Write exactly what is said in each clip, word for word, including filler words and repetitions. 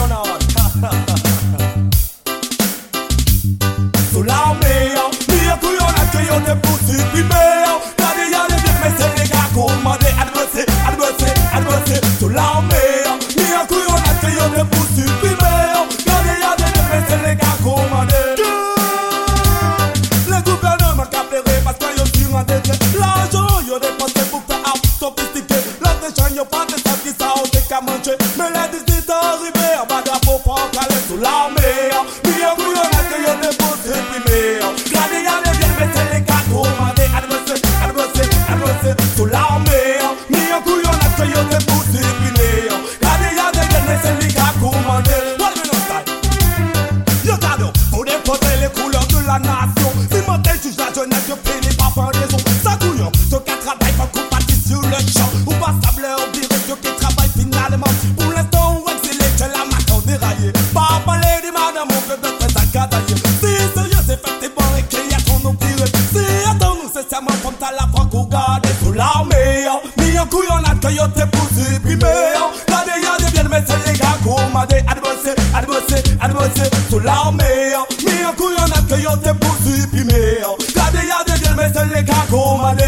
on. Sous l'armée, mi a couillon a cueilli de poussi primeur. Regardez, y'a les vieux, mais c'est les gars commandés. Adverser, adverser, adverser. Sous l'armée, mi a couillon a cueilli de poussi primeur. Regardez, y'a les vieux, mais c'est les gars commandés. Le gouvernement qui a plairé parce qu'il y a aussi un décret. L'argent, y'a dépensé pour faire un sophistiqué. L'autre gens, y'a pas de ça qui s'en qu'à manger. Mais les dix-huit arrivés, on va d'abord pas caler sous l'armée. Mi a couillon a cueilli de poussi primeur. Regardez, y'a les vieux, mais c'est les gars commandés. Adverser, adverser, adverser. Sous l'armée, mi a couillon a cueilli de poussi primeur. Regardez, y'a les vieux, mais c'est les gars commandés. What do you know, yo cadeau, pour déposer les couleurs de la nation. Si mon tel juge la jeunesse, je finis par pendaison. Ça couillon, ceux qui travaillent pas compatissent sur le champ. Ou pas sablé, on dirait ceux qui travaillent finalement. Pour l'instant, on exilé, que la marque en déraillé. Pas parler des madame, on peut être très acadaillé. Si sérieux, c'est effectivement et qu'il y a ton nom tiré. Si attends-nous, c'est seulement comme t'as la franco gardée sous l'armée. Mis un couillon à coyote pour supprimer. Regardez, y'a des biens, mais c'est les gars commandés. Adverser, adverser, adverser sous l'armée. Mis un couillon à coyote pour supprimer. Regardez, y'a des biens, mais c'est les gars commandés.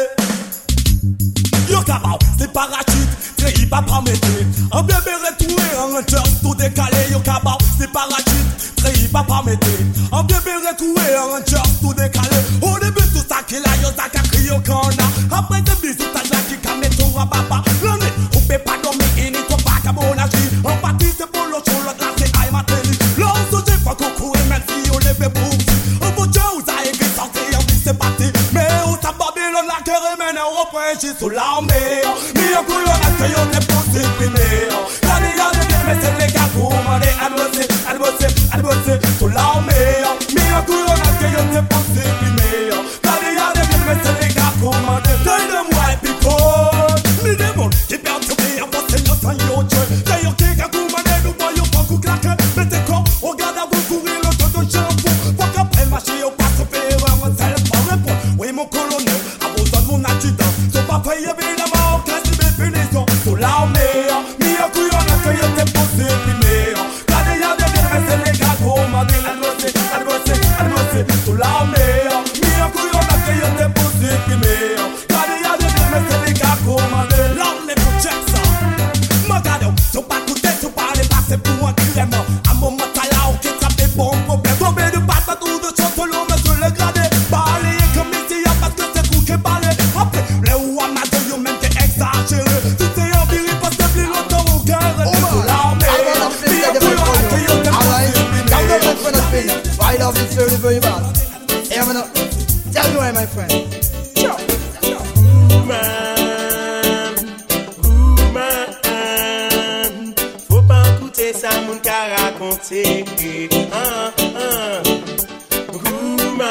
Yo cabao, c'est parachute, très hip hop en métier. Un bébé retrouvé, un church tout décalé. Yo cabao, c'est parachute, très hip hop en métier. Un bébé retrouvé, un church tout décalé. Au début tout ça qu'il a, yo ça qu'a crié au corner. Après des bisous, t'as là qui camé ton rababa. L'année, on peut pas dormir, et n'y faut pas qu'à mon âge. En partie c'est pour l'autre, l'autre là c'est aïe ma télé. Là on se dit, faut qu'on court, même si on les fait pour. On peut dire, où ça écrit, sortir, en vie c'est parti. Mais où ça Babylone, la cœur est mené au point, j'y sous l'armée. Mi a couillon a cueilli des poussi primeurs. Regardez, y'a des biens, mais c'est les gars commandés. Adverser, adverser, adverser sous l'armée. Mi a couillon a cueilli des poussi primeurs. Regardez, y'a des biens, mais c'est les gars commandés. T'as de moi et people. Mi démon, qui perd tout bien, pour c'est notre sang yo tué. T'as yo qui a commandé, nous voyons pas coup claquer. Mais t'es con, on regarde à vous courir le temps de shampoo. Faut qu'après le marché, on passe au pays, on s'en pas répondre. Oui, mon colonel, a besoin de mon adjudant. Son papa y évidemment, quasi mes punitions. Sous l'armée, mi a couillon a cueilli des poussi primeurs. Regardez, y'a des biens, mais c'est les gars commandés. Adverser, adverser, adverser. Sous l'armée, mi a couillon a cueilli des poussi primeurs. Regardez, y'a des biens, mais c'est les gars commandés. L'armée pour check ça. Magado, sont pas coûtés, sont pas les passer pour un crème. À mon moment, t'as là, ok, ça fait bon problème. Tombé de passe à tout de choses, selon monsieur le gradé. Balayé comme ici, parce que c'est tout qui est balayé. Après, les ou amateurs, yo même t'es exagéré. Tout est empirique parce que plus longtemps au cœur. Sous l'armée, mi a couillon a cueilli des poussi primeurs. I love this very, very bad. Hey, I'm gonna tell you why, my friend. Ciao. Woman, woman, faut pas écouter ça, mon qu'a raconté. Ah, ah. Woman,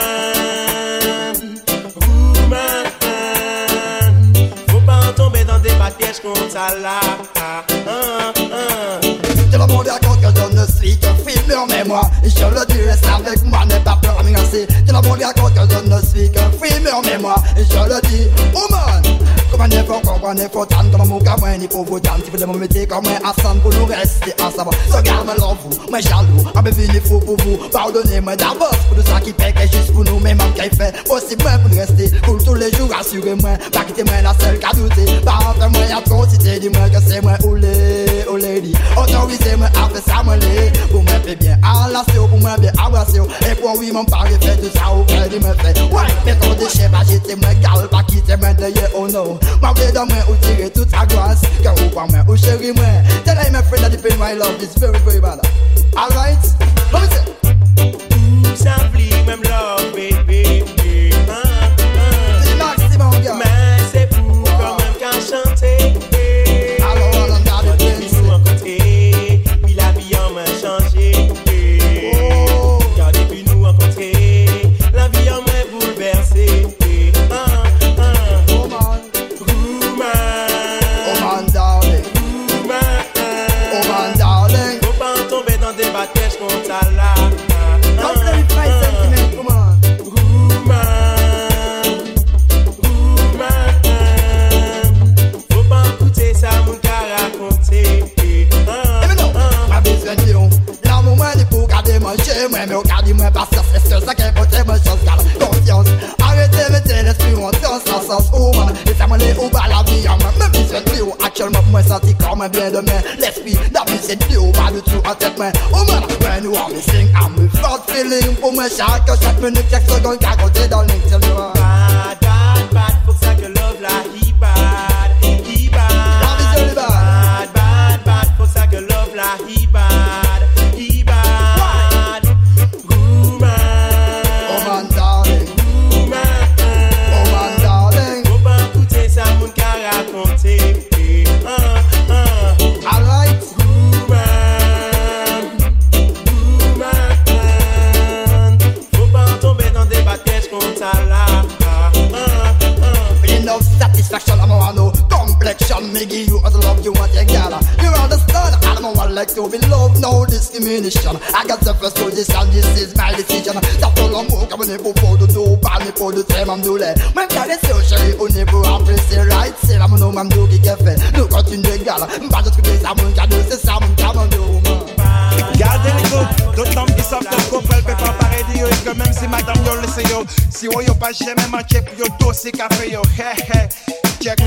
woman, faut pas tomber dans des pièges comme ça là. Ah, ah, ah. Je me rends compte que je ne suis qu'un film, mais moi, je le dis, reste avec moi, n'aie pas peur à m'engager. Je me rends compte que je ne suis qu'un film, mais moi, je le dis, woman. Comment il faut comprendre, il faut tendre comme mon gamin, il faut vous tendre. Si vous devez me mettre comme un Hassan pour nous rester ensemble. Regarde-moi l'envou, moi jaloux, un bébé il faut pour vous. Pardonnez-moi d'abord pour tout ça qui paie, que juste pour nous, mais même qu'il fait. Possible pour nous rester, pour tous les jours, assurez-moi. Pas quitter moi la seule qu'à douter. Par entre moi et trop, si t'es dis-moi que c'est moi ou les, ou les dit. Autorisez-moi à faire ça, moi les. Pour moi, fait bien enlacer, pour moi, bien abrasser. Et pour oui, mon pari fait tout ça, au cœur de me fait. Ouais, mais quand déchet, pas j'étais moi, gal, pas quitter moi d'ailleurs, oh non. Ma vie dans moi, ou tirer toute sa grâce. Car ou pas moi, ou chérie moi. Tell I my friend that the pain my love is very, very bad. Alright? Let me say. Tout s'applique, même love, baby. Ah, ah. C'est le maximum, gars. Mais c'est pour quand même qu'à chanter. Alors, on a gardé depuis nous rencontrer, puis la vie en m'a changé. Oh. Car depuis nous rencontrer, la vie en m'a bouleversé. Ah, ah. Oh man. Woman. Oh man, darling. Woman. Oh man, darling. Faut pas tomber dans des batailles comme ça là. même au cas du moins pas ça, c'est sûr, ça qui est pour tes bonnes choses, car conscience. Arrêtez, mettez l'esprit en sens, en sens, oh man. Et ça m'en est au bas la vie, en même si c'est plus haut. Actuellement, moi, senti comme un bien demain. L'esprit d'avis, c'est plus haut, pas du tout en tête, mais oh man, when you are missing, I'm without feeling. Pour moi, chaque, chaque minute, chaque seconde, qu'à côté dans le c'est moi. Bad, bad, bad, faut que ça que love la he bad, he bad. Bad, bad, bad, faut que ça que love la he bad, he bad. Woman, oh man, darling, woman, oh man, darling. faut pas écouter ça, mon qu'a raconté. Uh, uh. Alright, Woman, woman, faut pas tomber dans des batailles comme ça là. enough satisfaction, I'm on no complexion. Me give you all the love you want, you gotta. You understand? I'm on like to be loved, no discrimination. I got the first position, this is my decision. Ça fait l'amour comme on est pour pour de dos, pas n'est pour de très m'amdoulé. Même quand les sœurs chéris, on est pour apprécier right. C'est la mon mamdou qui est fait. Nous continuons d'égal. Pas de trucs des amours, car c'est ça mon camandou. Gardez les gouttes, d'autant qu'ils savent que le couple peut pas parler de yo. Et que même si madame yo laisse yo, si on yo pas jamais manqué pour yo dossier café yo, hé hé, check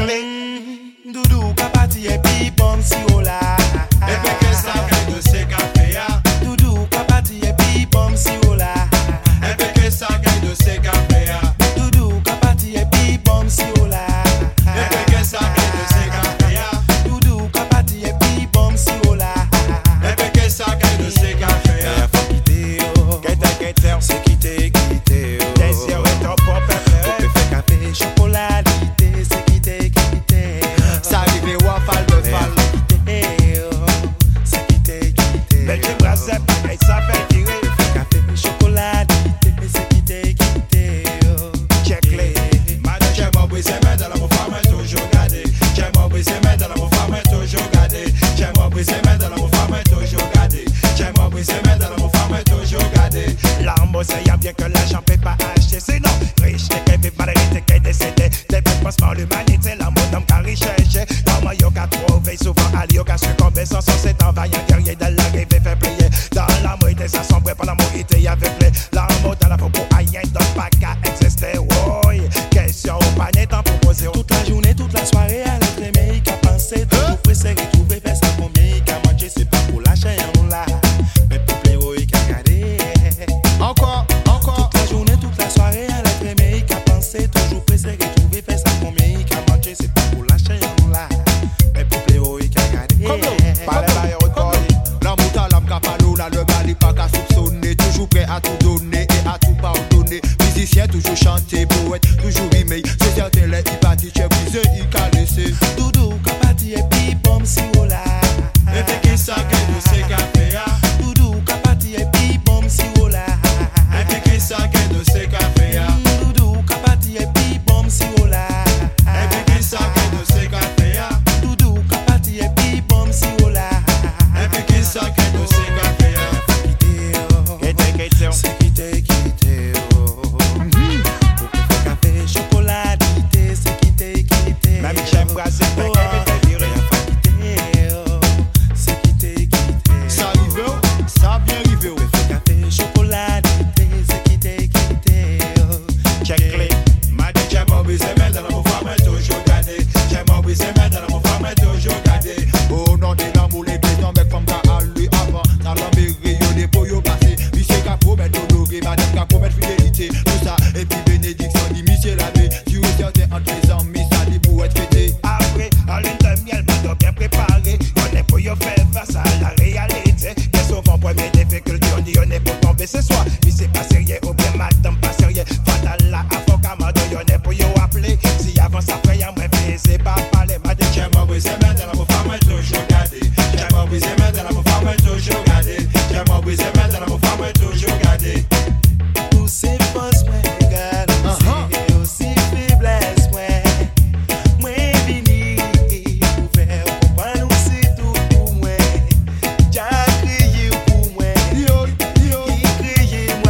les. Doudou kapati et puis bon si o la. Et puis que ça gagne de ces cafés ya. Doudou kapati et puis bon si o la. Et puis que ça gagne de ces cafés ya. Doudou kapati et puis bon si o la. Et puis que ça gagne de ces cafés ya. Doudou kapati et puis bon si o la. Et puis que ça gagne de ces cafés ya. Faut quitter yo. Quitter, quitter, C'est quitter, quitter yo. des yeux et ton propre Faut faire café, chocolat, quitter, c'est quitter, quitter. ça arrive ou à fall de fall. Quitter yo. C'est quitter, quitter. Mais tu brasses pas, ça fait tirer. Café, chocolat, quitter, c'est quitter, quitter yo. Check les. Madame, j'ai mon bruit, c'est mettre dans la mon femme, toujours gardé. J'ai mon bruit, c'est mettre dans la mon femme, toujours gardé. J'ai mon bruit, c'est mettre dans la mon femme, toujours gardé. J'ai mon bruit, c'est mettre dans la mon femme, toujours gardé. L'arme, c'est y'a bien que l'argent peut pas acheter. Sinon, riche, t'es qu'elle vit malheureusement, t'es décédé. T'es pas de passement, l'humanité, l'amour d'homme qu'a recherché. Comment y'a qu'à trouver, souvent, Ali y'a qu'à succomber. Sans son, c'est en vaillant guerrier de l'arrivée, fait plier. Dans l'amour, il était sans sombre, pour l'amour, il était avec les. L'amour dans la peau, pour rien, donc pas qu'à exister. Oui, question, pas n'est temps pour poser. Toute la journée, toute la soirée, à l'être aimé, qu'à penser, toujours pressé, retrouver, faire ça combien, qu'à manger, c'est pas pour lâcher un là. Mais pour plaire, il qu'à garder. Encore, encore. Toute la journée, toute la soirée, à l'être aimé, qu'à penser, toujours pressé, retrouver, faire ça combien, qu'à manger, c'est pas pour lâcher un là. Mais pour plaire, il qu'à garder. Parlez bail retourner. L'amour t'as l'âme capalou, là le mal est pas qu'à soupçonner. Toujours prêt à tout donner et à tout pardonner. Musicien toujours chanter, poète toujours rimé. C'est certain les hypathiques, j'ai brisé, il qu'a laissé. Doudou, kapati et puis pomme si o la. Et puis qui ça gagne de ces cafés ya. Doudou, kapati et puis pomme si o la. Et puis qui ça gagne de ces cafés ya. Doudou, kapati et puis pomme si o la. Et puis qui ça gagne de ces cafés ya. Doudou, kapati et puis pomme si o la. Et puis qui ça gagne de ces cafés ya. Quitter, quitter. C'est quitter, quitter oh. Pour faire café, chocolat, quitter, c'est quitter, quitter. Même j'aime brasser, mais Oh, qu'elle me dire. quitter, oh. C'est quitter, quitter. Ça arrive, ça bien arrive. Pour faire café, chocolat, quitter, c'est quitter, quitter oh. Check les. Madame, j'ai mon bruit, c'est mettre dans la mon femme, toujours gardé. J'ai mon bruit, c'est mettre dans la mon femme, toujours gardé. Au nom de l'amour, les deux tombent comme ça à lui avant. Dans l'embé rayonné pour y passer. Monsieur qu'a promettre honoré, madame qu'a promettre fidélité. Tout ça, et puis bénédiction, dit monsieur l'abbé. Tu es certain entre les amis, ça dit pour être fêté. Après, en lune de miel, pas bien préparé. On est pour y faire face à la réalité. Bien souvent, premier difficulté, on dit on est pour tomber ce soir. Mais c'est pas sérieux, ou bien madame pas sérieux. Fatal là, avocat, madame, on est pour y appeler. Si avance après, y'a moins fait, c'est pas parler. Madame, j'ai mon brisé, mais dans la mon femme, toujours gardé. J'ai mon brisé, mais dans la mon femme, toujours gardé. J'ai mon brisé, mais dans la mon femme, toujours gardé. Tous ces fausses moi, gars, aussi faiblesse, moi. Moi, vini, pour faire comprendre aussi tout pour moi. J'ai crié pour moi, Yo, yo. il crié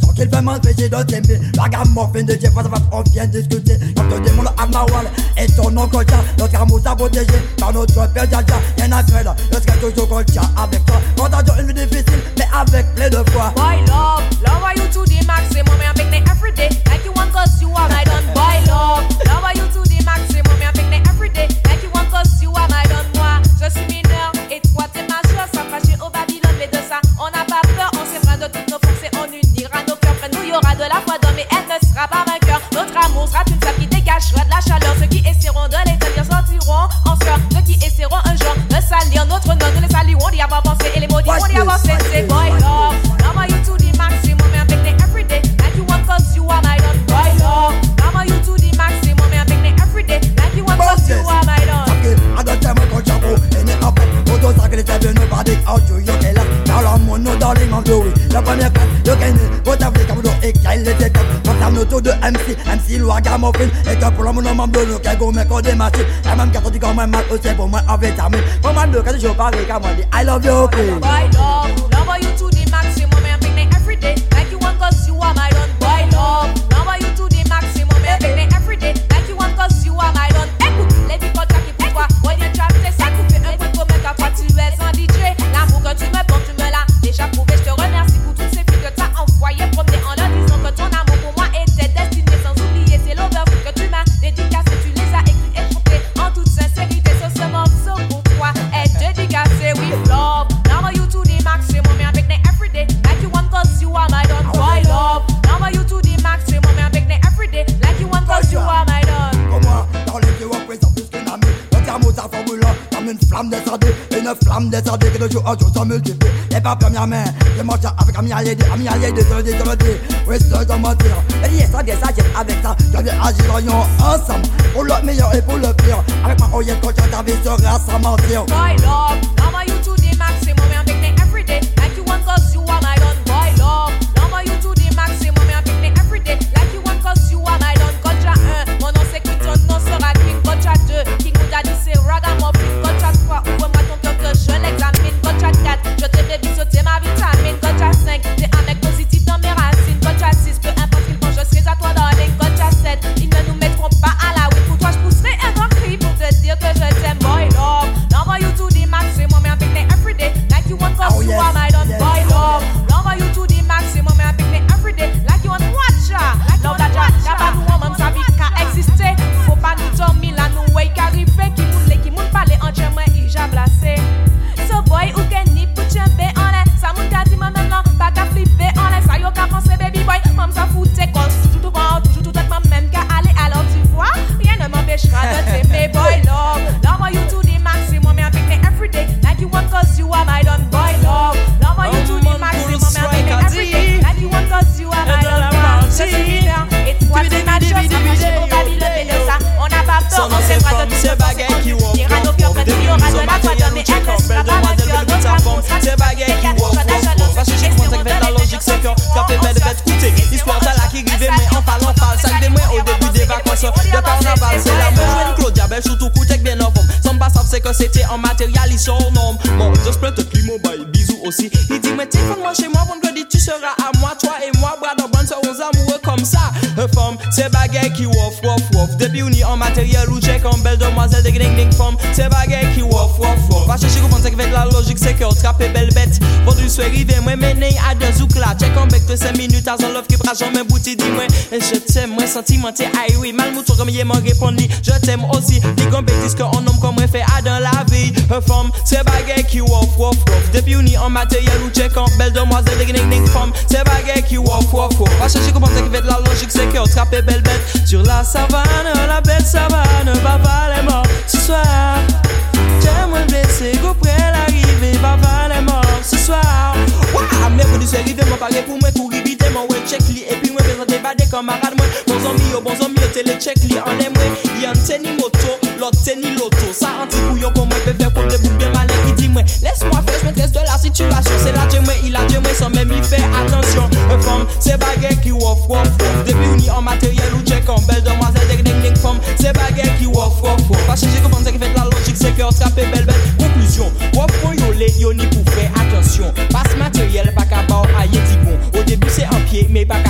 sens qu'il veut m'empêcher de t'aimer. La gamme morphine de Jeff, on vient discuter. Quand te demande à Mawal et ton oncle Kocha, notre amour t'a protégé par notre père Jaja. Y'en a fait là, je serai toujours Kocha avec toi. Quand t'as une vie difficile, mais avec plein de foi. Boy love, love are you to the maximum. I'm picnic every day, like you want cause you are my done. Boy love, love are you to the maximum. I'm picnic every day, like you want cause you are my done. Moi, je suis mineur et toi t'es majeur. Ça fâché au Babylone, mais de ça on n'a pas peur. On s'aimera de toutes nos forces et on unira nos cœurs. Près nous y'aura de la foi d'homme et elle ne sera pas vainqueur. Notre amour sera une flamme qui dégagera de la chaleur. Ceux qui essaieront de l'établir sortiront en sueur. Ceux qui essaieront un jour de salir notre nom, nous les saluerons d'y avoir pensé et les maudits vont d'y avoir cessé. Boy love, love are you to the maximum. I'm picnic every day, like you want cause you are my done. Boy love, love are you to the maximum. I'm picnic every day, like you want cause you are my done. I don't tell my coach up, and it up. Auto cycle is having nobody out to you. Okay, like, now I'm on no darling of the way. La première classe, le gagne, votre avenir comme l'eau et qu'elle les étape. Quand t'as notre de M C, M C, loi, gamme, fin, et que pour l'homme, membre de l'eau, qu'elle go, mais qu'on démarche. La même carte, dit quand même mal, aussi pour moi, en vitamine. Pour moi, le cas, je parle, qu'à moi, dit, I love you, okay. Boy love, love are you to the maximum. I'm picnic every day, like you want cause you are my done. Boy love, love are you to the maximum. I'm picnic every day, like you want cause you are my done. Écoute, les people qui pour toi, ouais, bien trap, c'est ça, coupé un peu de comète à toi, tu es un D J. L'amour que tu me portes, tu me l'as déjà prouvé. Je te remercie pour toutes ces filles que t'as envoyées promener en leur disant que ton amour pour moi était destiné. Sans oublier, c'est l'overflow que tu m'as dédicacé. Tu les as écrits et chantés en toute sincérité. Sur ce morceau pour toi est dédicacé. We love, now are you to the maximum. I'm picnic every day, like you want cause you are my done. Boy love, now are you to the maximum. I'm picnic every day, like you want cause you are my done. Pour moi, dans les yeux, on présente plus qu'un ami. Notre amour, ça formule comme une flamme descendue. Une flamme descendue qui de jour en jour s'en multiplie. Et par première main, je mange avec Ami Alliédé, Ami Alliédé, je le dis, je le dis. Oui, c'est sans mentir. Et lié ça, bien ça, j'aime avec ça. Je viens agir ensemble. Pour le meilleur et pour le pire. Avec ma oreille, quand ta vie sera sans mentir. Boy love, love are you to the maximum. I'm picnic every day, like you want cause you are my done. Boy love, love are you to the maximum. I'm picnic every day, like you want cause you are my done. Contra un, mon nom c'est qui ton nom sera King. Contra deux, King Ouda dit c'est Ragamuffin. Contra trois, ouvre-moi ton cœur que je l'examine. Contra quatre, je te fais bisouter ma vitamine. Contra cinq, t'es un mec positif dans mes racines. Contra six, peu importe qu'ils font, je serai à toi darling. Contra sept, ils ne nous mettront pas à la weed. Pour toi je pousserai un grand cri pour te dire que je t'aime. Boy love, love are you to the maximum. I'm picnic every day, like you want cause Oh, you yes, are my done. yes, Boy yes. love, love are you to the maximum. I'm picnic every day, like you want watch ya. Love that ya, y'a pas nous woman sa vie qu'a existé. Faut pas nous dormir là, nous way qu'arrivé. Qui moule, qui moule parler en tien, moi, il j'a placé. So boy, ou qu'en ni pour tien bé en l'air. Ça moun qu'a dit, moi maintenant, pas qu'à flipper en l'air. Ça yo qu'à penser, baby boy, mam ça foutait cause. Toujours tout vent, toujours tout être même qu'à aller. Alors tu vois, rien ne m'empêchera de t'aimer. Boy love, love are you to the maximum. I'm picnic every day, like you want cause you are my done. Boy love, love are you to the maximum. I'm picnic every day, like you want cause you are my done. Je suis mineur, et toi t'es ma chose. On va vivre le de ça, on n'a pas peur. On s'aimera de tout ce bagaille qui walk. Ira nos cœurs, près il y aura de la foi d'homme et elle ne sera pas vainqueur. Notre amour sera c'est bagaille qui walk, walk, walk. Parce que j'ai compris que la logique c'est que quand t'es belle, bête, écoutez. L'histoire t'as là qui rive, mais en parlant, parle. Ça que des mois au début des vacances de carnaval, c'est la même chose. Claude Diabel, surtout coûte bien en forme. Sans pas savoir c'est que c'était en matériel, ils sont normes. Bon, just play te climo, bye, bisous aussi. Il dit, mais t'es moi chez moi, vendredi tu seras à moi, toi et moi, bras dans bonne, serons amoureux comme ça. Une femme, c'est bagaille qui woff, woff, woff. Depuis on y en matériel ou check en belle demoiselle de ding ding femme. C'est bagaille qui woff, woff, woff. Pas chercher comprendre que avec la logique, c'est que attraper belle bête. Vendredi soir, rivé, moi, mené à deux zouk là. Check en bec de cinq minutes, à son love qui prend jamais bouti, dis-moi. Je t'aime, moi, sentimenté, aïe, oui. Mal mouton comme yé, m'en répond, je t'aime aussi. Dis qu'on bêtise que un homme comme moi fait à dans la vie. Une femme, c'est bagaille qui woff, woff, woff. Depuis on y en matériel ou check en belle demoiselle de ding ding femme. C'est bagaille qui woff, woff, woff. Pas chercher comprendre que avec la logique, c'est que attraper belle bête. Sur la savane, la belle savane, papa est mort ce soir. J'aimerais me blesser, go près l'arrivée, papa est mort ce soir. Waouh, mais pour du soir, arrivé, mon pari pour moi, courir vite, mon ouais, check li, et puis moi, présenter pas des camarades, moi, bon zombie, oh, bon zombie, télé, check li, en aime, il y a un tennis moto, l'autre tennis loto, ça, anti-couillon, comme moi, peut faire pour le bouc bien malin, il dit, moi, laisse-moi faire, je maîtresse de la situation, c'est là, Dieu, moi, il a Dieu, moi, sans même y faire attention, un femme, c'est baguette qui woff, woff, woff, depuis on y en matériel ou check en belle demoiselle, ding ding ding femme, c'est baguette qui woff, woff, woff, pas chercher comprendre que fait la logique, c'est que attraper belle belle, conclusion, woff, point yo les yo ni pour faire attention, passe matériel, pas qu'à bord, aïe, dit bon, au début c'est en pied, mais pas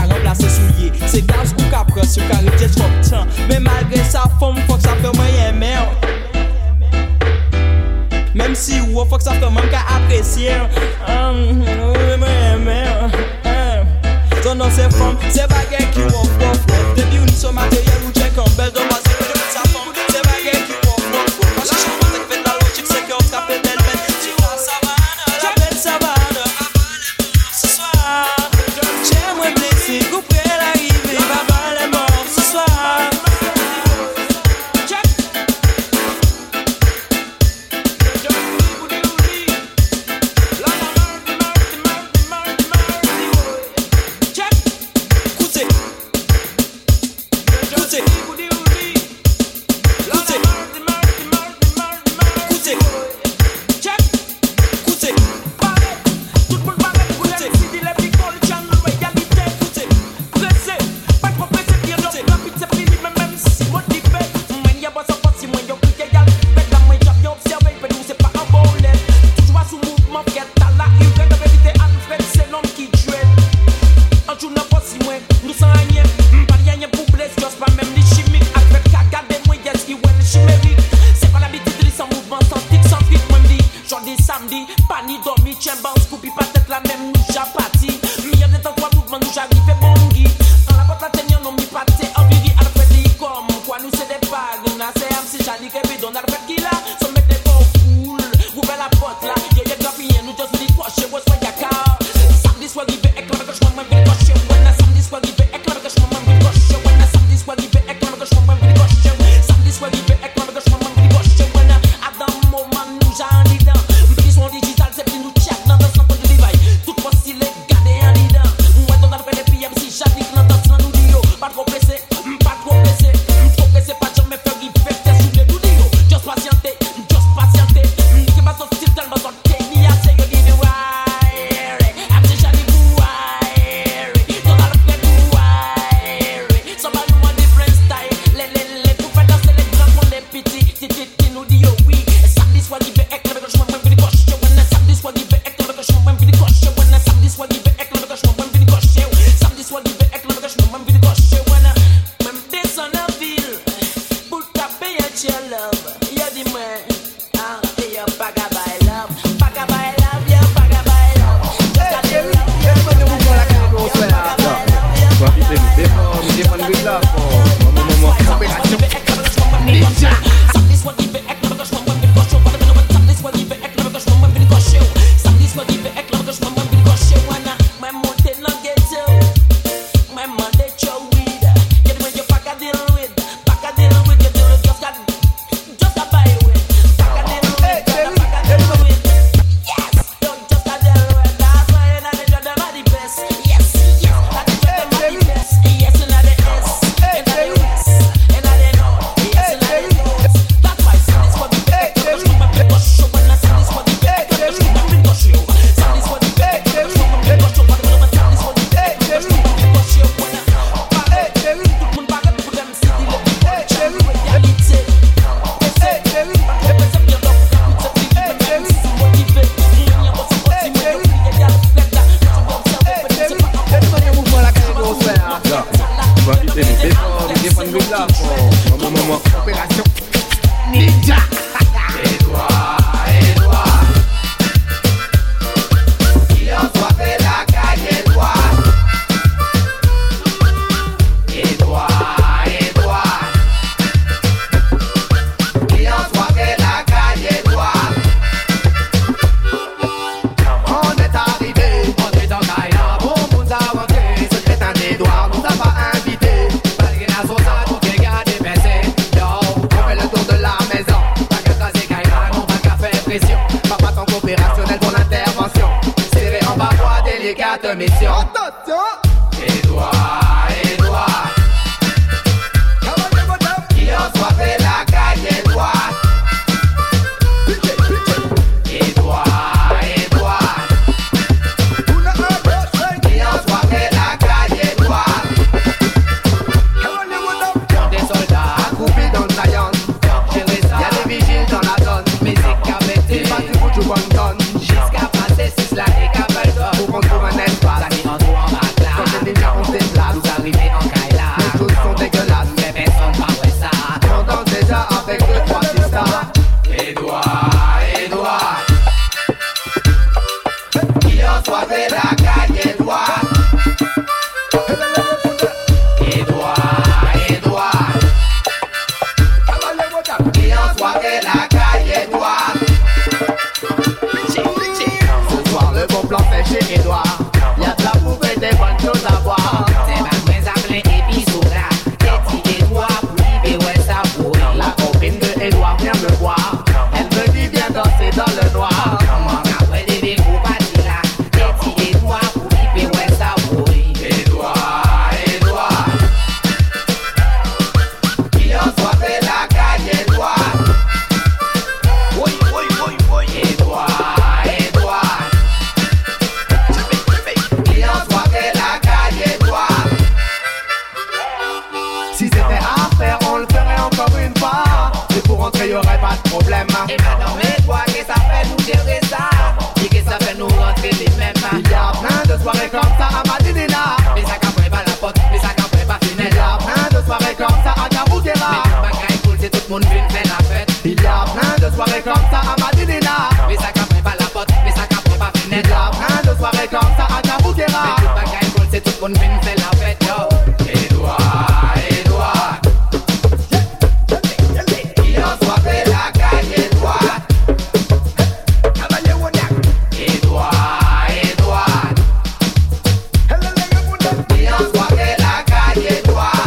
femme, faut que ça fait moyen merde. Même si ou faut que ça fait même qu'à apprécier. Hum, oui, moyen merde. Ton nom c'est femme, c'est baguette qui won't fuck. Depuis on sur matériel ou check en belle demoiselle. Je veux sa femme, c'est baguette qui won't fuck. Parce que je pense que fait la logique, c'est qu'on trappe belle bête. Tu la savane, la belle savane. Ce soir, j'aimerais blesser, couper l'arrivée. Papa est mort ce soir. Check. Arriver en Kaila, les choses sont dégueulasses, mais personne parle ça. mais y'aurait pas de problème. Et madame, mais quoi que ça fait nous gérer ça? Et que ça fait nous rentrer les mêmes. Il y a plein de soirées comme ça à Madinina. Mais ça qu'après pas la porte, mais ça qu'après pas finir. Il y a plein de soirées comme ça à Kaboukera. Mais bagaille cool, c'est tout le monde vient faire la fête. Il y a plein de soirées comme ça à Madinina. Mais ça qu'après pas la porte, mais ça qu'après pas finir. Il y a plein de soirées comme ça à Kaboukera. Mais tout bagaille cool, c'est tout le monde vient faire la fête. Yo, Edouard, Edouard. Il en soit fait la calle, Edouard. Edouard, Edouard. Il en soit fait la calle, Edouard.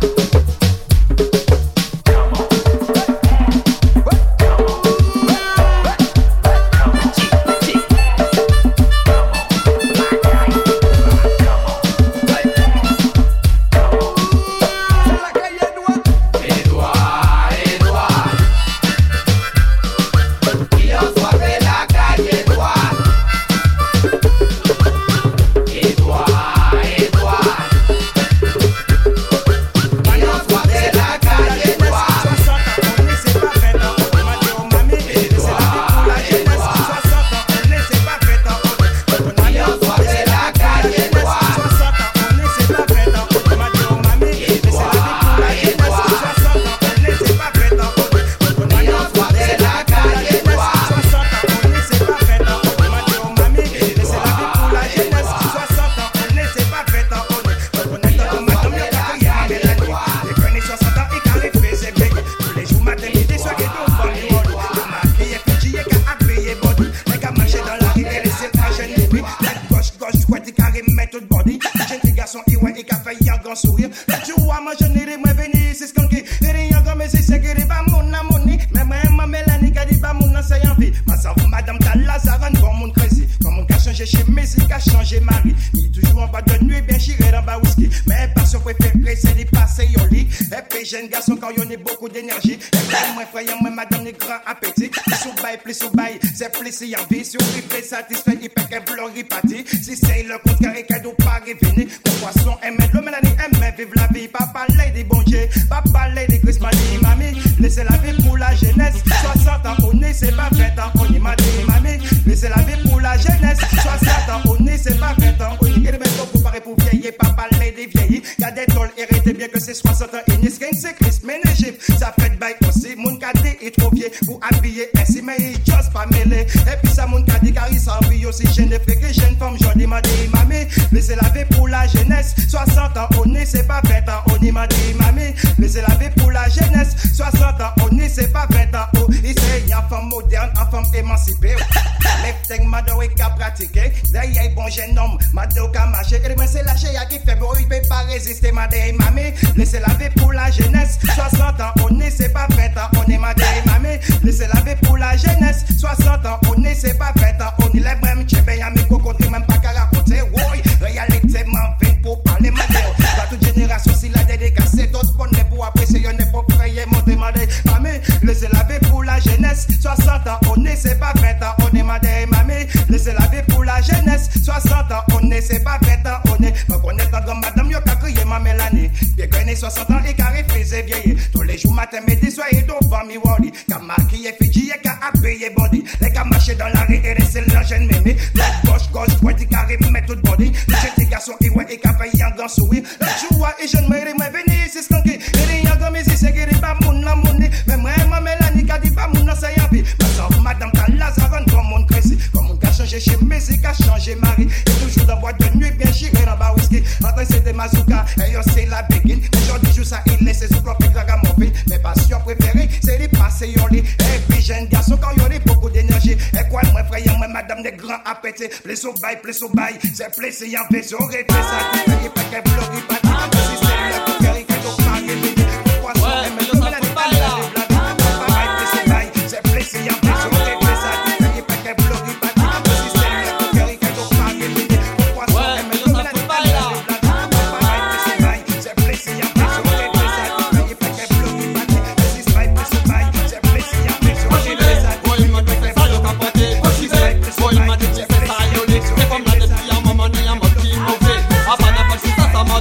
Jeune garçon quand y'en a beaucoup d'énergie. Et moi frère, moi madame, les grands appétit. Plus sous bail, plus sous bail, c'est plaisir en vie. Sur les satisfait, il peut qu'un bleu reparti. Si c'est le compte carré, cadeau pas révélé. Mon poisson aime le mélanie, aime vivre la vie. Pas parler des bons dieux, pas parler des Christmas, mamie. Laissez la vie pour la jeunesse. soixante ans, on est, c'est pas vingt ans, on y m'a dit, mamie. Laissez la vie pour la jeunesse. soixante ans, on est, c'est pas vingt ans, on y. Et le même temps, vous parlez pour vieillir, pas parler des vieillis. Y'a des tolls, héritez bien que c'est soixante ans et ni c'est Christ, mais l'Égypte, ça fait de bail aussi. Mon cadet est trop vieux pour habiller ainsi, mais il juste pas mêlé. Et puis ça, mon cadet, car il s'envie aussi. Jeune frère que jeune femme, j'en dis, m'a dit, mamie, laissez la vie pour la jeunesse. soixante ans, on est, c'est pas vingt ans, on y m'a dit, mamie, laissez la vie pour la jeunesse. soixante ans, on est, c'est pas vingt ans, oh, il c'est une femme moderne, une femme émancipée. Lefting, madame, et qu'à pratiquer. D'ailleurs, bon jeune homme, madame, qu'à marcher. Et ben, c'est la chérie qui fait, bon, il peut pas résister, madame, mamie, laissez la vie pour la jeunesse. soixante ans, on est, c'est pas vingt ans, on est madame, mamie, laissez la vie pour la jeunesse. soixante ans, on est, c'est pas vingt ans, on est les mêmes, tu bien, mes co-côtés, même pas qu'à raconter, oui, réalité, m'en vient pour parler, madame. Dans toute génération, si la dédicacée, d'autres bonnes pour apprécier, y'en est pour prier, monter, madame, mamie, laissez la vie pour la jeunesse. soixante ans, on est, c'est pas vingt ans, on est madame, mamie, laissez la vie pour la jeunesse. soixante ans, on est, c'est pas vingt ans, on est, me connaître dans madame, y'a qu'à crier ma mélanie, bien qu'on soixante ans et carré faisait vieillir. Tous les jours, matin, midi, soir et devant mi wadi. Qu'à marquer Fidji et qu'à appayer body. Les qu'à marcher dans la rue et laisser la jeune mémé. La gauche, gauche, droite, et carré, met tout body. Les jeunes garçons, et ouais, et qu'à faire un grand sourire. Les joueurs et jeunes, mais moi, venez ici, skanké. Et les yangons, mais si c'est que pas mon la monnaie. Mais moi, ma mélanie, qu'a dit pas mon ça y a vie. Madame, t'as Lazare, comme mon créci. Comme mon qu'a changé chez Messi, qu'a changé Marie. Et toujours dans boîte de nuit, bien chiré dans bas whisky. Maintenant, c'était Mazouka, et yo, c'est la begin. Aujourd'hui, joue ça, il laisse ses ouclopes et draga mon fil. Mes passions préférées, c'est les passer yon lit. Et puis, jeune garçon, quand y'en a beaucoup d'énergie. Et quoi, moi, frère, moi, madame, des grands appétits. Plus au bail, plus au bail. C'est plaisir, y'en fait, j'aurais fait ça. Tu fais, pas qu'elle bloque, pas de si c'est le coup, qu'elle est qu'elle doit marier. Mais poisson, elle me donne la tête à la vie. Pas bail, plus au bail. C'est plaisir, y'en fait, j'aurais fait ça. Tu fais, pas qu'elle bloque, pas de si c'est le coup, qu'elle est qu'elle doit marier. Mais poisson, elle me donne la tête à la vie. Pas bail, plus au bail. C'est plaisir, y'en fait, j'aurais fait ça. Tu fais, pas qu'elle bloque, pas de si c'est le coup, qu'elle est qu'elle doit marier. C'est plaisir, y'en fait, j'aurais fait ça. Tu fais, pas qu'elle bloque, pas de si c'est le coup, qu'elle est qu'elle doit marier.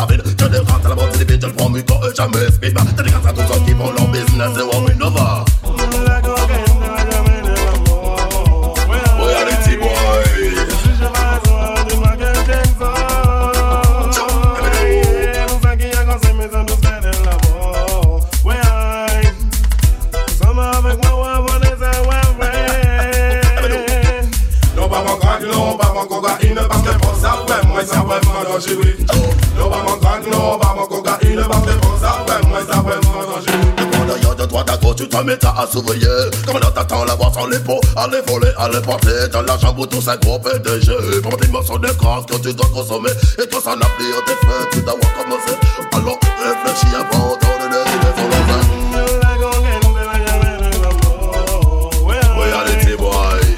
rapide. Je dégrade à la bande divine, je le prends micro et jamais speed. T'as des gars à tous ceux qui font leur business et on win over. Oui, allez, petit boy. Non, pas mon cocaïne, parce que pour ça, ouais, moi, ça vraiment dangereux. Non, pas mon crack, non, pas mon cocaïne, parce que pour ça, ouais, moi, ça vraiment dangereux. Le derrière de toi, d'accord, tu te mets à surveiller. Comme dans t'attends la boîte sans les pots, aller voler, aller porter. Dans la chambre où tout ça gros P D G. Pour des morceaux de crasse que tu dois consommer. Et quand ça n'a plus tes frères, tu dois commencer. Alors, réfléchis avant, t'en donner des idées sur le vin. Oui, allez, petit boy.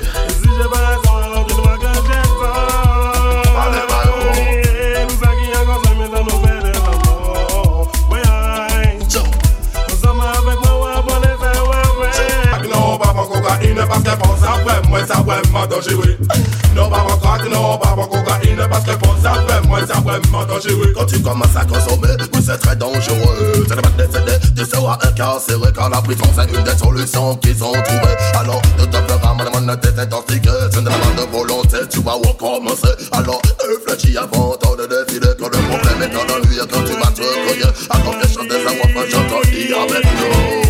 Parce que pour ça, ouais, moi, ça, vraiment dangereux. Non, pas mon crack, non, pas mon cocaïne. Parce que pour ça, ouais, moi, ça, vraiment dangereux. Quand tu commences à consommer, oui, c'est très dangereux. C'est pas de décéder, tu seras incarcéré. Car la prison, c'est une des solutions qu'ils ont trouvées. Alors, ne te fera madame, ne t'es intoxiqué. C'est de la main de volonté, tu vas recommencer. Alors, réfléchis avant de décider que le problème est dans la vie et que tu vas te cogner. Alors, les chants des amours, je te dis avec nous.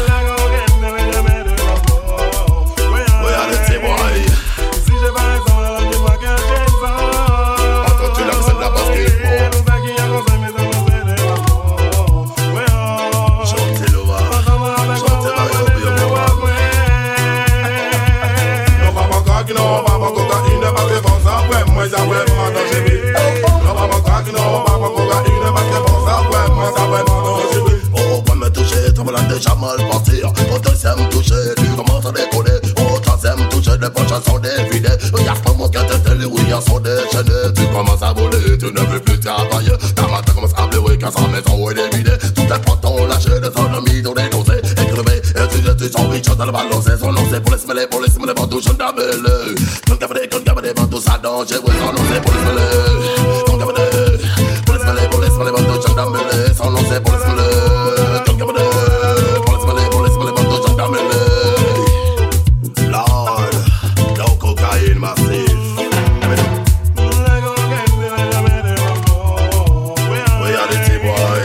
Déjà mal partir, au deuxième toucher, tu commences à décoller. Au troisième toucher, les poches sont dévidées. Y'a pas mon qu'à tête, les rouillants sont déchaînés. Tu commences à voler, tu ne veux plus travailler. Ta matin commence à pleurer quand sa maison est vidée. Tout est potes lâché, des ennemis dans les dosés. Écrevé, et tu te tu sens riche dans le ballon. C'est son nom, c'est pour les smeller, pour les smeller, pour tout jeune d'abelé. Quand gabadé, quand gabadé, pour tout ça danger. Oui, son nom, c'est pour les smeller. Quand gabadé, pour les smeller, pour les smeller, pour tout jeune d'abelé. Son nom, c'est pour les smeller. Quand gabadé. Lord, no cocaine massive. We are the T-boy.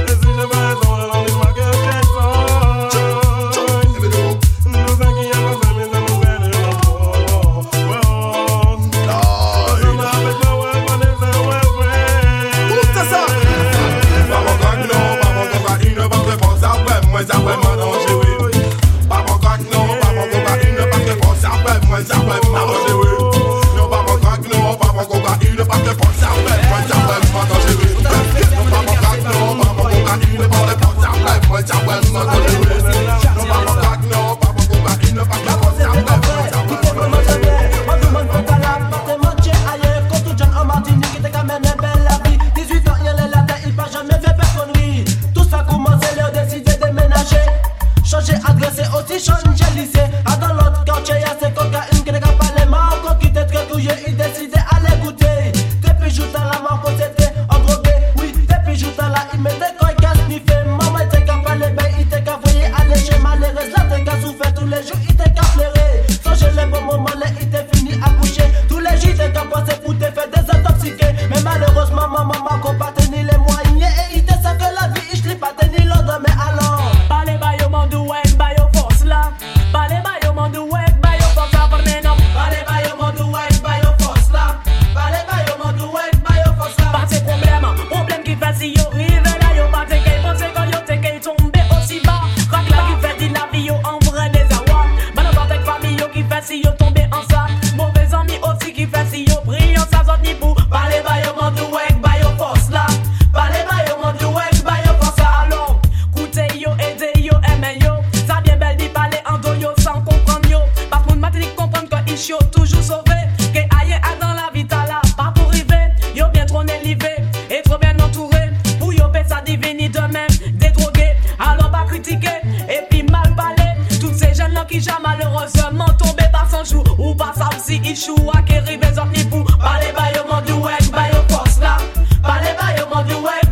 Malheureusement tombé par son jour ou pas ça aussi il choue à qui rive les autres ni pour. Parlez pas yo monde du web, bah yo force là. Parlez pas yo monde du web.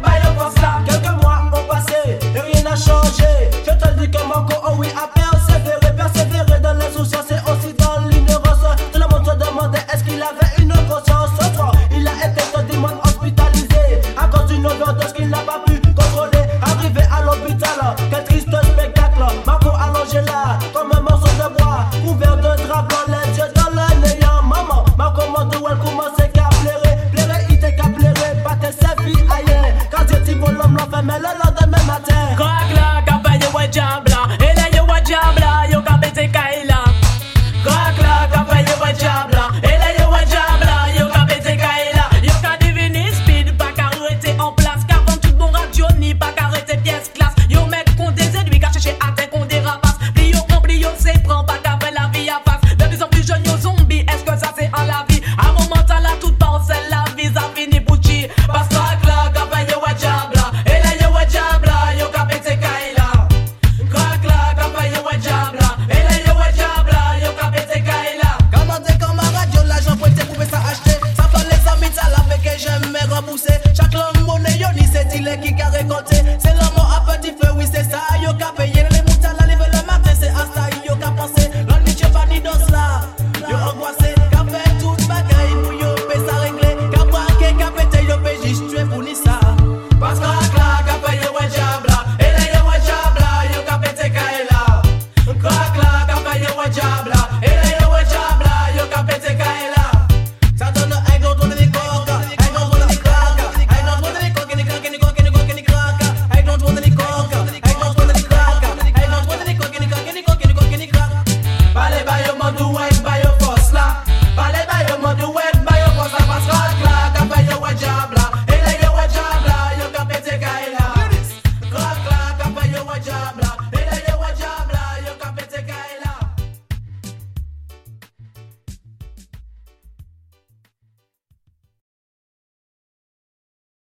récolter. C'est